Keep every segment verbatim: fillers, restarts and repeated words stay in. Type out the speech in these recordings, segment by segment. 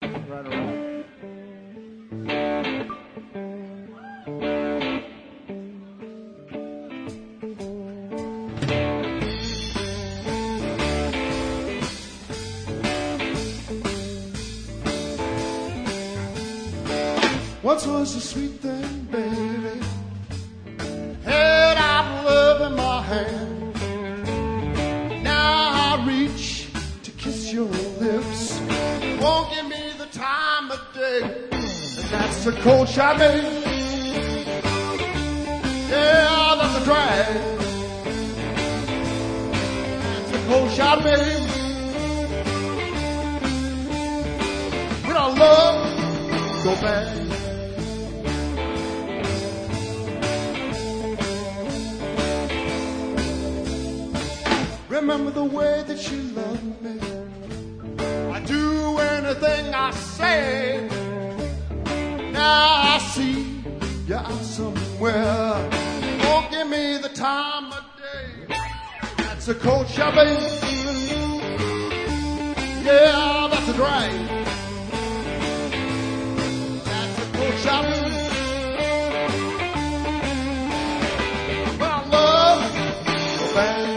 Right around. Once was a sweet thing, baby. Had out love in my hand. Now I reach to kiss your lips. Won't give me the time of day. And that's a cold shot, baby. Yeah, that's a drag. That's a cold shot, baby. When our love go bad. Remember the way that you love me. I do anything I say. Now I see you're out somewhere. Won't give me the time of day. That's a cold shot, baby. Yeah, that's a drag. That's a cold shot, baby. Well, I love so bad.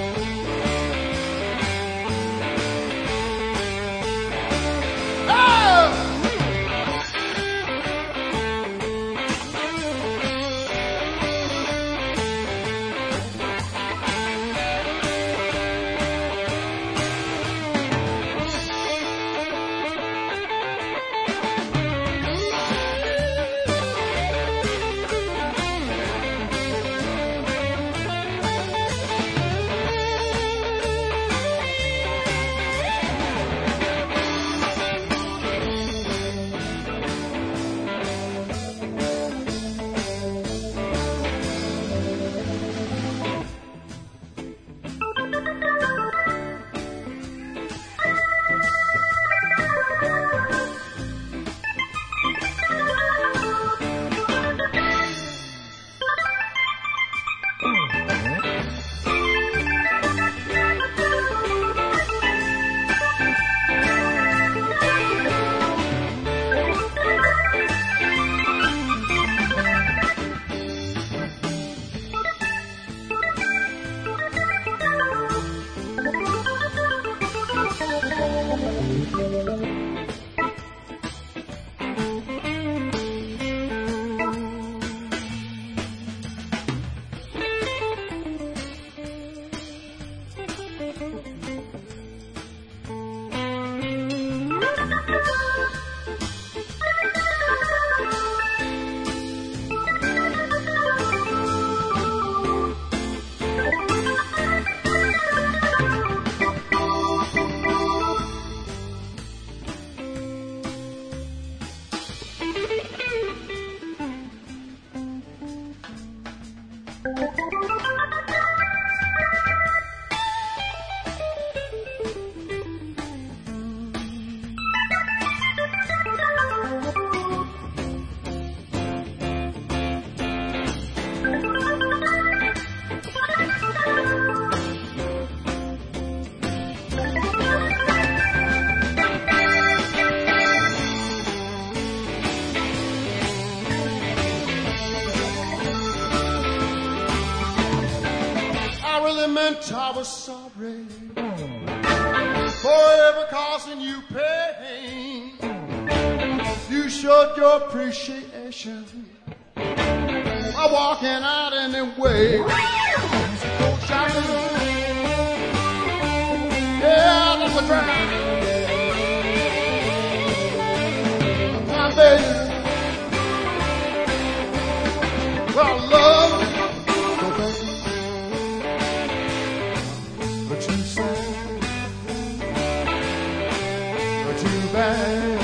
I was sorry for ever causing you pain. You showed your appreciation by walking out anyway. Cold shot, yeah, that's a drag. My baby, well, love. Too sad, too bad.